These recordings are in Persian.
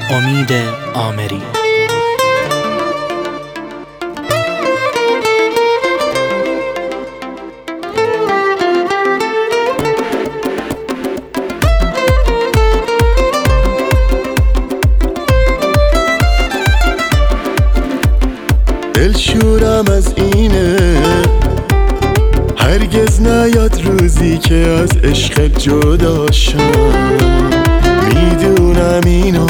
امید آمری. دلشورم از اینه هرگز نیاد روزی که از عشق جدا شم. میدونم اینو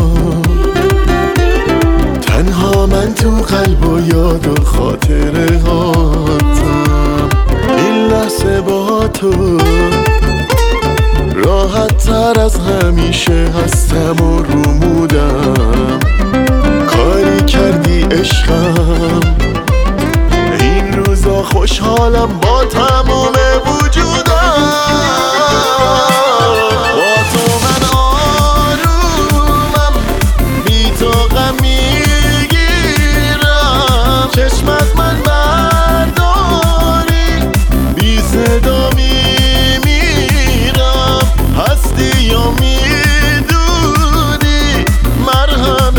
تنها من تو قلب و یاد و خاطره هاتم. این لحظه با تو راحت تر از همیشه هستم و رومودم. کاری کردی عشقم، این روزا خوشحالم با تمام وجودم. با تو من آرومم، بی تو غم میگیرم. چشم از من برداری، بی صدا میمیرم. هستی یا میدونی مرهم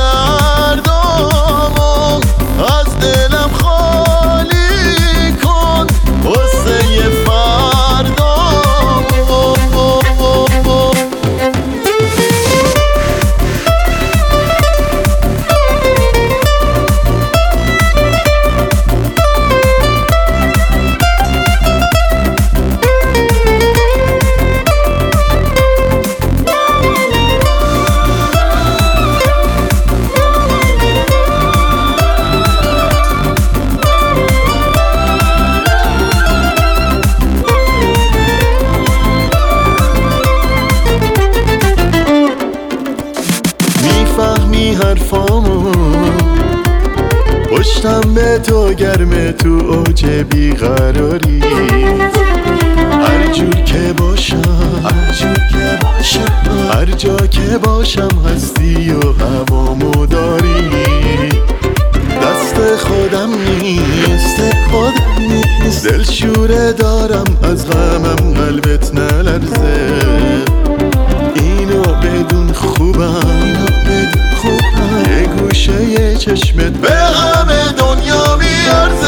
دردامو از دلم خالی کن واسه فردامو. میفهمی حرفامو، پشتم به تو گرمه تو اوج بیقراری. هر جور که باشم، هر جا که باشم هستی و هوامو داری. دست خودم نیست، دلشوره دارم از غمم قلبت نلرزه. اینو بدون خوبم، یه گوشه چشمت به همه دنیا میارزه.